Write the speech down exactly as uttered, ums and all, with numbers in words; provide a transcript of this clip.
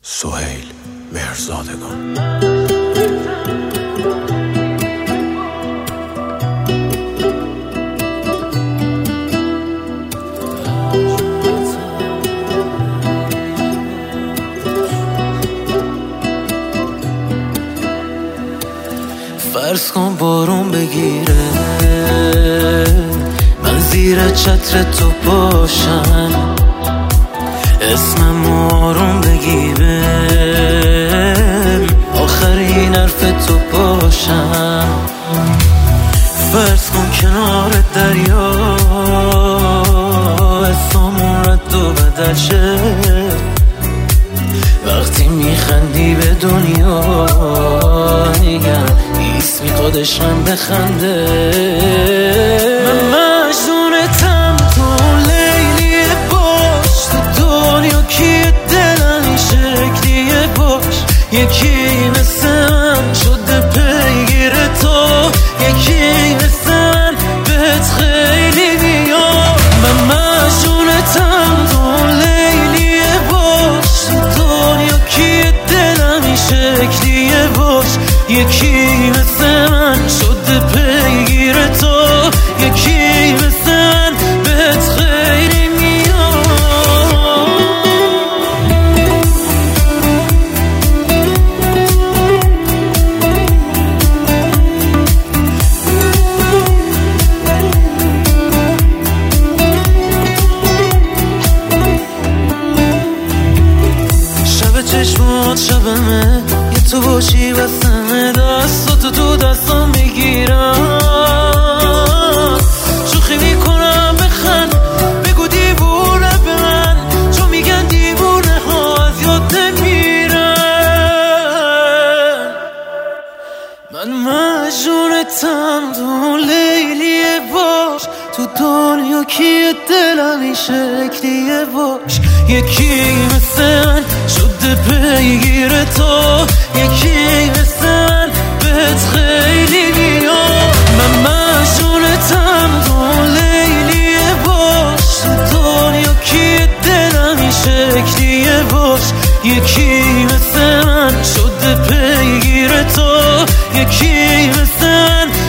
سهیل مهرزادگان. فرض کن بارون بگیره، من زیر چتر تو باشم، اسمم آروم بگیره، آخرین حرف تو باشم. فرض کن کنار دریا اسممون رد و بدل شه، وقتی میخندی به دنیا میگم اسمی خودش من بخنده. من مجنونتم تو لیلیه باش، تو دنیا کی دلم این شکلیه باش، یکی مثل من شده پیگیر تو، یکی مثل من بهت خیلی میاد. من مجنونتم تو لیلیه باش، تو دنیا کی دلم این شکلیه باش، یکی مثل من شده پیگیر تو، یکی مثل من بهت خیلی میاد. شب چشمات شبمه، یه تو باشی بسمه، دستاتو تو دستام میگیرم، شوخی میکنم بخند، بگو دیوونه به من، چون میگن دیوونه ها از یاد نمیرن. من مجنونتم تو لیلیه باش، تو دنیا کی دلم این شکلیه باش، یکی مثل من شده پیگیر تو، یکی مثل من بهت خیلی میاد. من مجنونتم تو لیلیه باش، تو دنیا کی دلم این شکلیه باش، یکی مثل من شده پیگیر تو، یکی مثل من